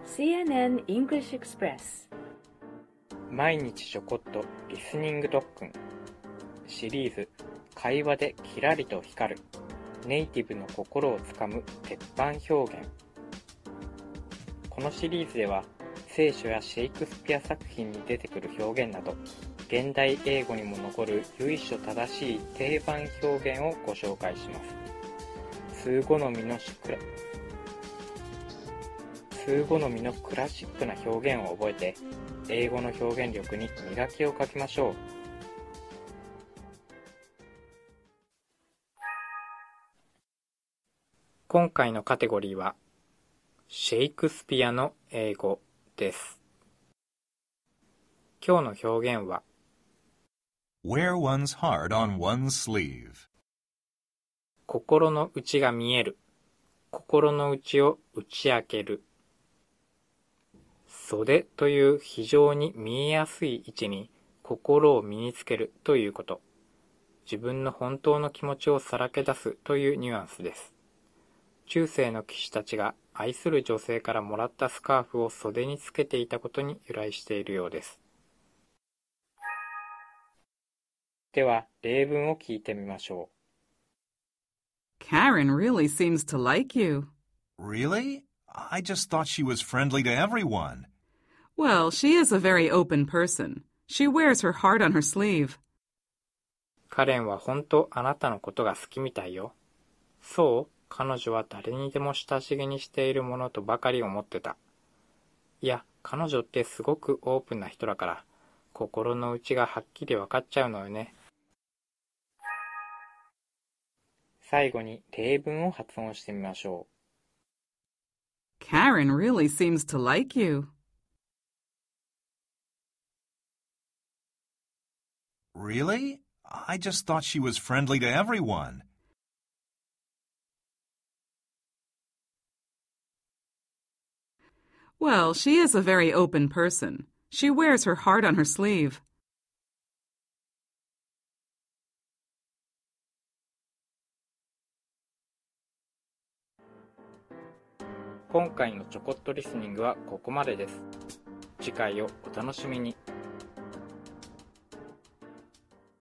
CNN English Express 毎日ちょこっとリスニング特訓シリーズ会話でキラリと光るネイティブの心をつかむ鉄板表現。このシリーズでは聖書やシェイクスピア作品に出てくる表現など現代英語にも残る由緒正しい定番表現をご紹介します。通好みのクラシックな表現を覚えて英語の表現力に磨きをかけましょう。今回のカテゴリーはシェイクスピアの英語です。今日の表現は Wear one's heart on one's sleeve。 心の内が見える、心の内を打ち明ける。袖という非常に見えやすい位置に心を身につけるということ。自分の本当の気持ちをさらけ出すというニュアンスです。中世の騎士たちが愛する女性からもらったスカーフを袖につけていたことに由来しているようです。では、例文を聞いてみましょう。Karen really seems to like you. Really? I just thought she was friendly to everyone.Well, she is a very open person. She wears her heart on her sleeve. カレンは本当あなたのことが好きみたいよ。そう、彼女は誰にでも親しげにしているものとばかり思ってた。いや、彼女ってすごくオープンな人だから、心の内がはっきり分かっちゃうのよね。最後に例文を発音してみましょう。Karen really seems to like you.Really? I just thought she was friendly to everyone. Well, she is a very open person. She wears her heart on her sleeve. 今回のちょこっとリスニングはここまでです。次回をお楽しみに。